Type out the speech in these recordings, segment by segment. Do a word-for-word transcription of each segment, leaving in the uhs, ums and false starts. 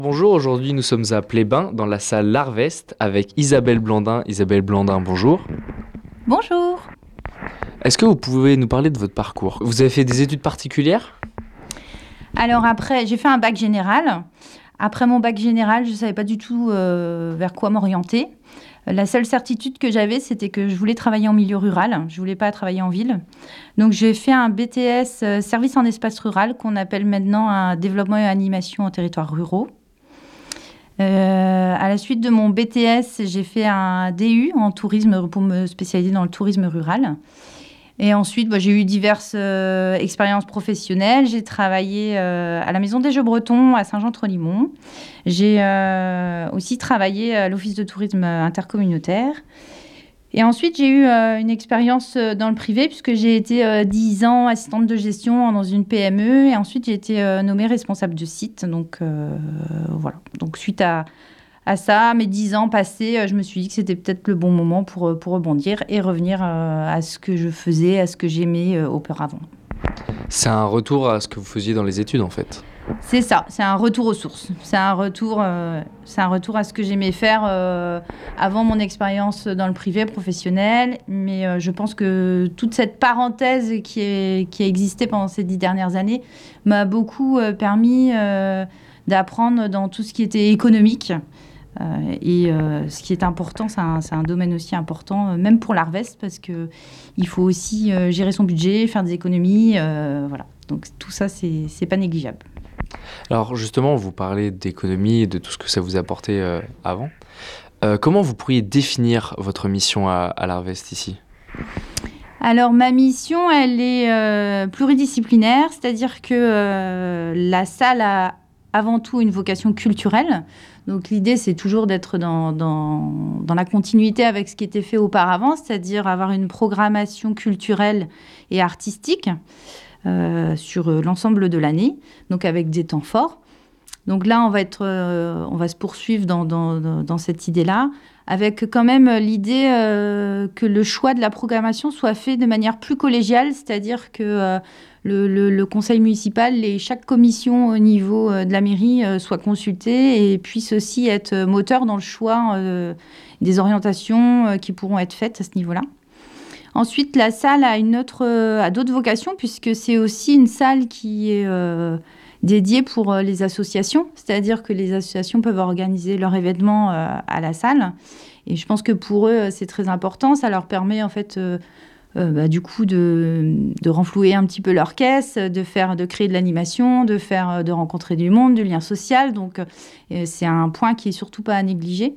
Bonjour, aujourd'hui nous sommes à Plébin, dans la salle L'Arvest, avec Isabelle Blandin. Isabelle Blandin, bonjour. Bonjour. Est-ce que vous pouvez nous parler de votre parcours? Vous avez fait des études particulières? Alors après, j'ai fait un bac général. Après mon bac général, je ne savais pas du tout euh, vers quoi m'orienter. La seule certitude que j'avais, c'était que je voulais travailler en milieu rural. Je ne voulais pas travailler en ville. Donc j'ai fait un B T S euh, service en espace rural, qu'on appelle maintenant un développement et animation en territoires ruraux. Euh, à la suite de mon B T S, j'ai fait un D U en tourisme pour me spécialiser dans le tourisme rural. Et ensuite, bah, j'ai eu diverses euh, expériences professionnelles. J'ai travaillé euh, à la Maison des Jeux Bretons à Saint-Jean-Trelimont. J'ai euh, aussi travaillé à l'Office de tourisme intercommunautaire. Et ensuite, j'ai eu euh, une expérience dans le privé puisque j'ai été euh, dix ans assistante de gestion dans une P M E. Et ensuite, j'ai été euh, nommée responsable de site. Donc, euh, voilà. Donc, suite à... À ça, mes dix ans passés, je me suis dit que c'était peut-être le bon moment pour, pour rebondir et revenir à ce que je faisais, à ce que j'aimais auparavant. C'est un retour à ce que vous faisiez dans les études, en fait. C'est ça, c'est un retour aux sources. C'est un retour, euh, c'est un retour à ce que j'aimais faire euh, avant mon expérience dans le privé professionnel. Mais euh, je pense que toute cette parenthèse qui, est, qui a existé pendant ces dix dernières années m'a beaucoup euh, permis euh, d'apprendre dans tout ce qui était économique. Euh, et euh, ce qui est important, c'est un, c'est un domaine aussi important, euh, même pour l'Arvest, parce qu'il faut aussi euh, gérer son budget, faire des économies. Euh, voilà. Donc tout ça, c'est, c'est pas négligeable. Alors justement, vous parlez d'économie et de tout ce que ça vous a apporté euh, avant. Euh, comment vous pourriez définir votre mission à, à l'Arvest ici ? Alors ma mission, elle est euh, pluridisciplinaire, c'est-à-dire que euh, la salle a avant tout une vocation culturelle. Donc l'idée, c'est toujours d'être dans, dans, dans la continuité avec ce qui était fait auparavant, c'est-à-dire avoir une programmation culturelle et artistique euh, sur l'ensemble de l'année, donc avec des temps forts. Donc là, on va, être, euh, on va se poursuivre dans, dans, dans cette idée-là, avec quand même l'idée euh, que le choix de la programmation soit fait de manière plus collégiale, c'est-à-dire que euh, le, le, le conseil municipal et chaque commission au niveau euh, de la mairie euh, soient consultées et puissent aussi être moteurs dans le choix euh, des orientations euh, qui pourront être faites à ce niveau-là. Ensuite, la salle a, une autre, euh, a d'autres vocations, puisque c'est aussi une salle qui est... Euh, dédié pour les associations, c'est-à-dire que les associations peuvent organiser leurs événements euh, à la salle. Et je pense que pour eux, c'est très important. Ça leur permet en fait, euh, euh, bah, du coup, de, de renflouer un petit peu leur caisse, de faire, de créer de l'animation, de faire, de rencontrer du monde, du lien social. Donc, euh, c'est un point qui est surtout pas à négliger.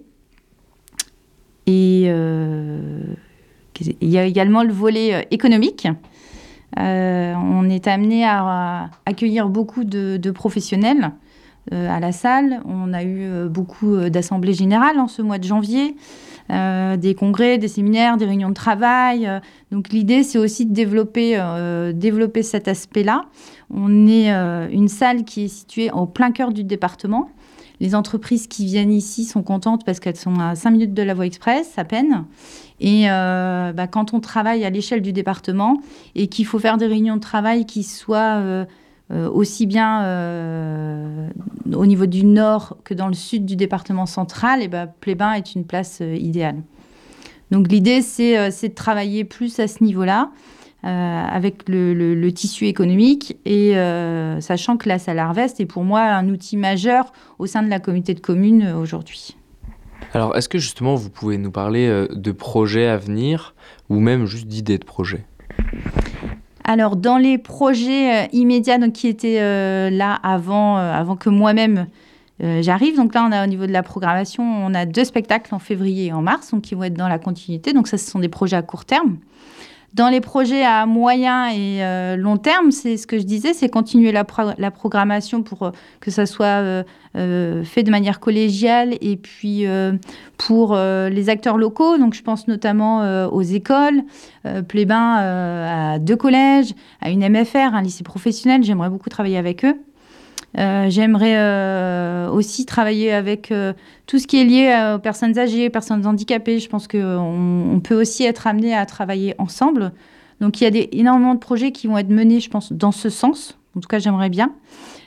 Et euh, il y a également le volet économique. Euh, on est amené à, à accueillir beaucoup de, de professionnels euh, à la salle. On a eu euh, beaucoup d'assemblées générales en ce mois de janvier, euh, des congrès, des séminaires, des réunions de travail. Donc l'idée, c'est aussi de développer, euh, développer cet aspect-là. On est euh, une salle qui est située au plein cœur du département. Les entreprises qui viennent ici sont contentes parce qu'elles sont à cinq minutes de la voie express, à peine. Et euh, bah, quand on travaille à l'échelle du département et qu'il faut faire des réunions de travail qui soient euh, euh, aussi bien euh, au niveau du nord que dans le sud du département central, et bah, Plébin est une place euh, idéale. Donc l'idée, c'est, euh, c'est de travailler plus à ce niveau-là, euh, avec le, le, le tissu économique, et euh, sachant que la salle Arvest est pour moi un outil majeur au sein de la communauté de communes euh, aujourd'hui. Alors, est-ce que justement, vous pouvez nous parler de projets à venir ou même juste d'idées de projets ? Alors, dans les projets euh, immédiats donc, qui étaient euh, là avant, euh, avant que moi-même euh, j'arrive, donc là, on a au niveau de la programmation, on a deux spectacles en février et en mars, donc qui vont être dans la continuité. Donc ça, ce sont des projets à court terme. Dans les projets à moyen et euh, long terme, c'est ce que je disais, c'est continuer la, pro- la programmation pour euh, que ça soit euh, euh, fait de manière collégiale et puis euh, pour euh, les acteurs locaux. Donc, je pense notamment euh, aux écoles. Euh, Plébin euh, a deux collèges, à une M F R, un lycée professionnel. J'aimerais beaucoup travailler avec eux. Euh, j'aimerais euh, aussi travailler avec euh, tout ce qui est lié euh, aux personnes âgées, aux personnes handicapées. Je pense qu'on on peut aussi être amené à travailler ensemble. Donc, il y a des, énormément de projets qui vont être menés, je pense, dans ce sens. En tout cas, j'aimerais bien.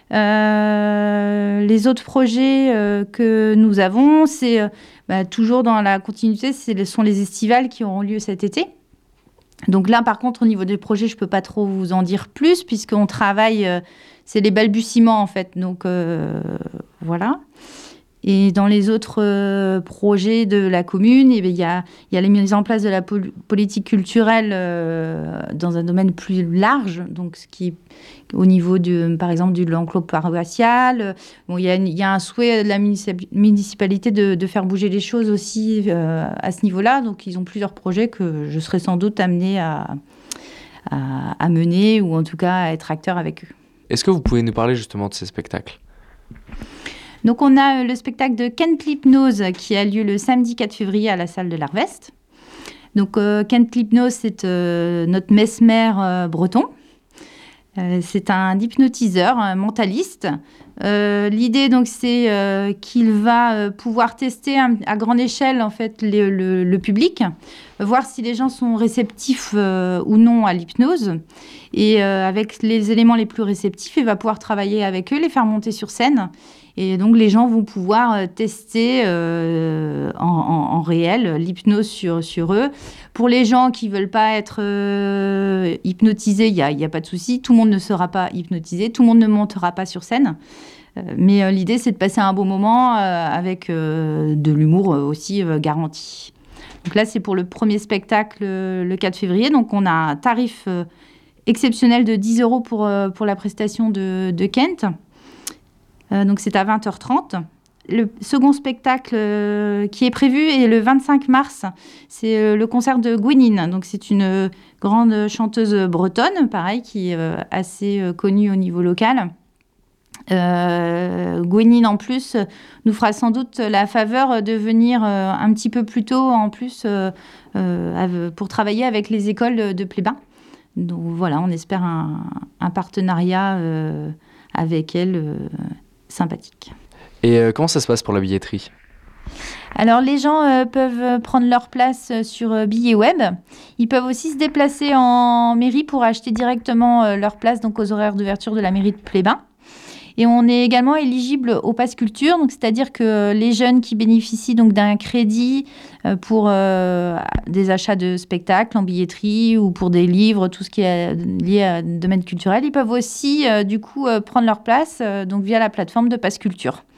Euh, les autres projets euh, que nous avons, c'est euh, bah, toujours dans la continuité, ce sont les estivales qui auront lieu cet été. Donc là, par contre, au niveau des projets, je ne peux pas trop vous en dire plus, puisqu'on travaille, euh, c'est les balbutiements, en fait. Donc, euh, voilà. Et dans les autres euh, projets de la commune, eh bien, il y a, il y a la mise en place de la pol- politique culturelle euh, dans un domaine plus large, donc ce qui est au niveau, de, par exemple, de l'enclos paroissial. Bon, il y a, il y a un souhait de la municip- municipalité de, de faire bouger les choses aussi euh, à ce niveau-là. Donc, ils ont plusieurs projets que je serai sans doute amenée à, à, à mener, ou en tout cas à être acteur avec eux. Est-ce que vous pouvez nous parler justement de ces spectacles ? Donc, on a le spectacle de Kent l'Hypnose qui a lieu le samedi quatre février à la salle de l'Arvest. Donc, euh, Kent l'Hypnose, c'est euh, notre mesmer euh, breton. Euh, c'est un hypnotiseur, un mentaliste. Euh, l'idée, donc, c'est euh, qu'il va euh, pouvoir tester à, à grande échelle, en fait, le, le, le public, voir si les gens sont réceptifs euh, ou non à l'hypnose. Et euh, avec les éléments les plus réceptifs, il va pouvoir travailler avec eux, les faire monter sur scène. Et donc, les gens vont pouvoir euh, tester euh, en, en, en réel l'hypnose sur, sur eux. Pour les gens qui ne veulent pas être euh, hypnotisés, il n'y a, y a pas de souci. Tout le monde ne sera pas hypnotisé. Tout le monde ne montera pas sur scène. Euh, mais euh, l'idée, c'est de passer un bon moment euh, avec euh, de l'humour aussi euh, garanti. Donc là, c'est pour le premier spectacle euh, le quatre février. Donc, on a un tarif euh, exceptionnel de dix euros pour, euh, pour la prestation de, de Kent. Euh, donc, c'est à vingt heures trente. Le second spectacle euh, qui est prévu est le vingt-cinq mars. C'est euh, le concert de Gwenine. Donc, c'est une euh, grande chanteuse bretonne, pareil, qui est euh, assez euh, connue au niveau local. Euh, Gwenine, en plus, nous fera sans doute la faveur de venir euh, un petit peu plus tôt, en plus, euh, euh, pour travailler avec les écoles de Plébain. Donc, voilà, on espère un, un partenariat euh, avec elle euh, sympathique. Et euh, comment ça se passe pour la billetterie ? Alors, les gens euh, peuvent prendre leur place sur euh, billets web. Ils peuvent aussi se déplacer en mairie pour acheter directement euh, leur place, donc aux horaires d'ouverture de la mairie de Plébain. Et on est également éligible au Pass Culture, donc c'est-à-dire que les jeunes qui bénéficient donc d'un crédit euh, pour euh, des achats de spectacles en billetterie ou pour des livres, tout ce qui est lié à domaine culturel, ils peuvent aussi euh, du coup euh, prendre leur place euh, donc via la plateforme de Pass Culture.